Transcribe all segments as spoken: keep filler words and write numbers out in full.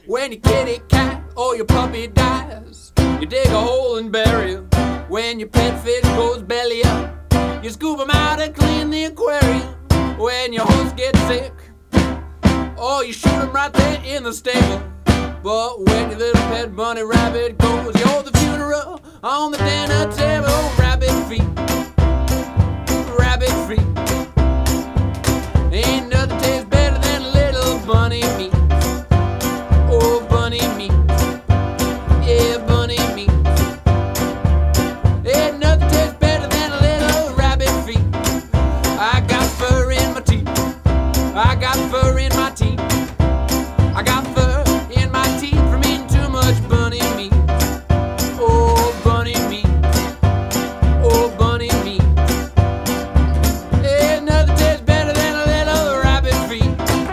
When your kitty cat or your puppy dies, you dig a hole and bury him. When your pet fish goes belly up, you scoop him out and clean the aquarium. When your horse gets sick, or you shoot him right there in the stable. But when your little pet bunny rabbit goes, you hold the funeral on the dinner table. Rabbit feet, rabbit feet. Ain't nothing tastes better than a little bunny meat. Oh, bunny meat. Yeah, bunny meat. Ain't nothing tastes better than a little rabbit feet. I got fur in my teeth. I got fur in my teeth. I got fur in my teeth from eating too much bunny meat. Oh, bunny meat. Oh, bunny meat. Ain't nothing tastes better than a little rabbit feet.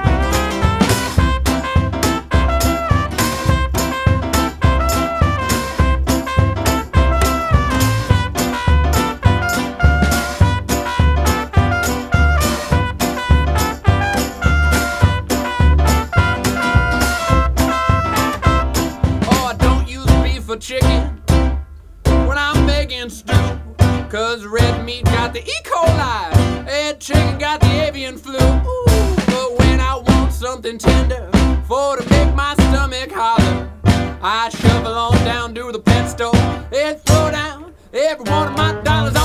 Oh, I don't use beef or chicken when I'm making stew, 'cause red meat got the E. coli and chicken got the avian flu. Ooh, but when I want something tender for to make my stomach holler, I shovel on down to the pet store and throw down every one of my dollars.